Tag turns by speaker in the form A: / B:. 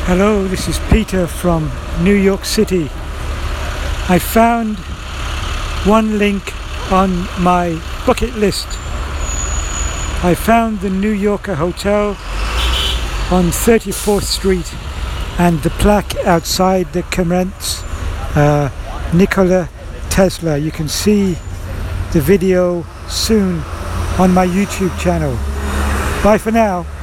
A: Hello, this is Peter from New York City. I found one link on my bucket list. I found the New Yorker Hotel on 34th Street and the plaque outside that commemorates Nikola Tesla. You can see the video soon on my YouTube channel. Bye for now.